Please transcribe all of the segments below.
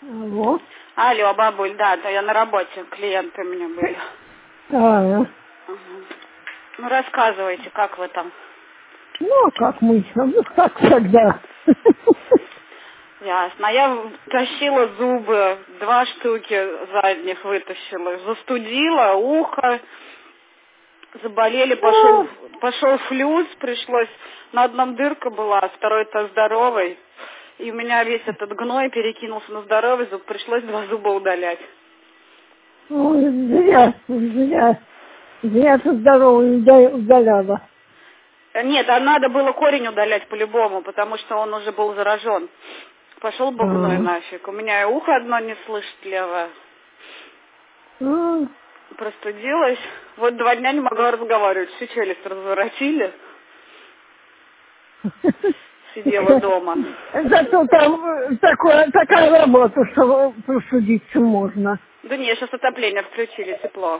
Алло. Алло, бабуль, да, то я на работе, клиенты у меня были. Ага. Угу. Ну, рассказывайте, как вы там? Ну, как мы, ну, как всегда. Ясно. А я тащила зубы, 2 штуки задних вытащила, застудила, ухо, заболели, пошел флюс, пришлось, на одном дырка была, а второй-то здоровый. И у меня весь этот гной перекинулся на здоровый зуб, пришлось 2 зуба удалять. Ой, зря ты здоровый удаляла. Нет, а надо было корень удалять по-любому, потому что он уже был заражен. Пошел бы гной нафиг. У меня и ухо одно не слышит левое. Простудилась. Вот 2 дня не могла разговаривать. Всю челюсть разворотили. Сидела дома. Зато там такая работа, что простудиться можно. Да нет, сейчас отопление включили, тепло.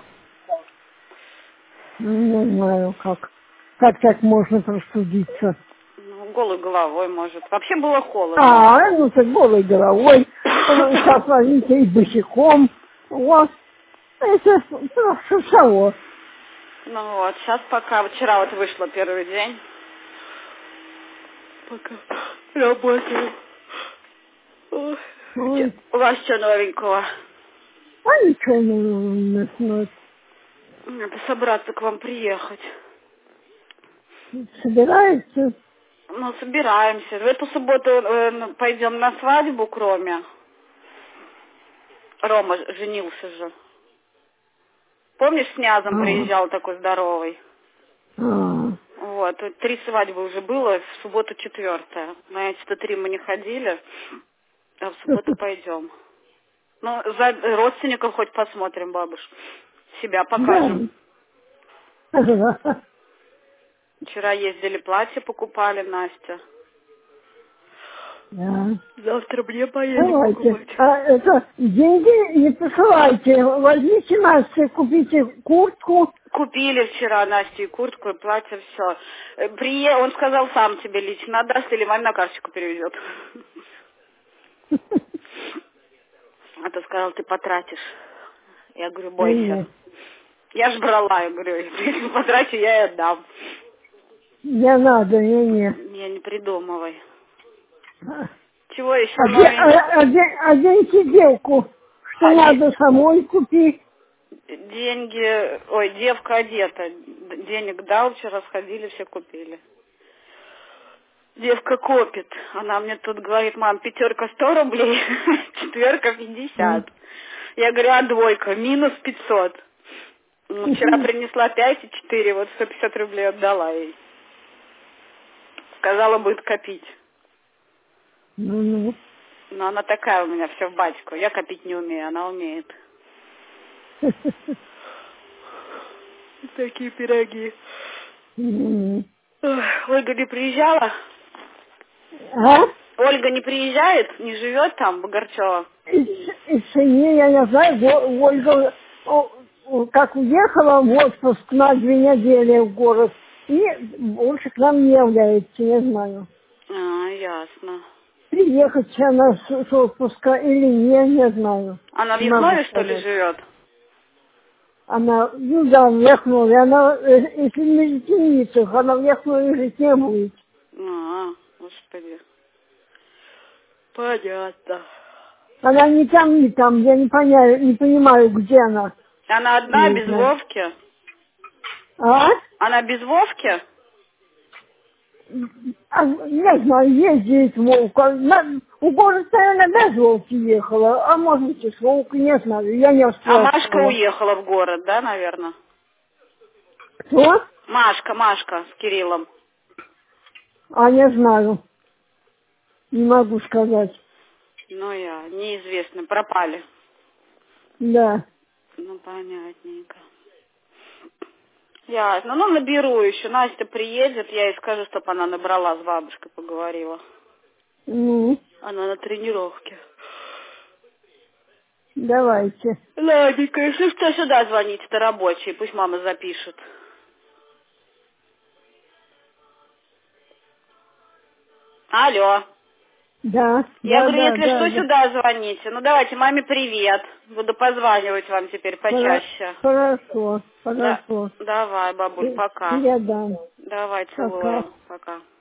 Не знаю, как так можно простудиться. Ну, голой головой, может. Вообще было холодно. Ну так голой головой. Сейчас возьмите и босиком. Вот. Это шушало. Ну вот, сейчас пока. Вчера вот вышло первый день. Пока работаю. У вас что новенького? Ничего не знаю. Надо собраться к вам приехать. Собираешься? Ну, собираемся. В эту субботу пойдем на свадьбу к Роме. Рома женился же. Помнишь, с Нязом приезжал такой здоровый? Вот, 3 свадьбы уже было, в субботу 4-я. На эти-то 3 мы не ходили, а в субботу пойдем. Ну, за родственников хоть посмотрим, бабуш. Себя покажем. Вчера ездили, платье покупали, Настя. Да. Завтра мне поедем покупать. Это деньги не посылайте. Возьмите Насте, купите куртку. Купили вчера Насте и куртку, и платье, все. Он сказал, сам тебе лично отдаст или маме на карточку переведет. А то сказал, ты потратишь. Я говорю, бойся. Я ж брала, я говорю, если потрачу, я и отдам. Не надо, не. Не, не придумывай. Чего еще новенького? Оденьте девку, что надо самой купить. Деньги, девка одета. Денег дал, вчера сходили, все купили. Девка копит. Она мне тут говорит, мам, 5 100 рублей, 4 50. Я говорю, а 2 минус 500. Вчера принесла 5 и 4, вот 150 рублей отдала ей. Сказала, будет копить. Но она такая у меня, все в батьку. Я копить не умею, она умеет. Такие пироги. Ольга не приезжала? Ольга не приезжает? Не живет там, Богарчева? Я не знаю, Ольга как уехала в отпуск на 2 недели в город, и больше к нам не является, не знаю. Ясно. Приехать она с отпуска или не знаю. Она в Яхнове, что ли, живет? Она, да, в Яхнове. Она, если на Литиницах, она в Яхнове жить не будет. Господи. Понятно. Она ни там, я не понимаю, где она. Она одна, без Вовки? Она без Вовки? Не знаю, ездит Вовка. У города, наверное, без Вовки ехала. А может быть, и с Вовкой, не знаю. Я не спрашивала. А Машка уехала в город, да, наверное? Кто? Машка с Кириллом. Не знаю. Не могу сказать. Неизвестно, пропали. Да. Понятненько. Ясно. Наберу еще. Настя приедет, я ей скажу, чтобы она набрала, с бабушкой поговорила. Она на тренировке. Давайте. Ладненько, если что, сюда звоните, это рабочий, пусть мама запишет. Алло. Да. Я говорю, да, если да, что, да. сюда звоните. Ну, давайте маме привет. Буду позванивать вам теперь почаще. Хорошо, Да. хорошо. Давай, бабуль, пока. Я дам. Давай, Пока. целую. Пока.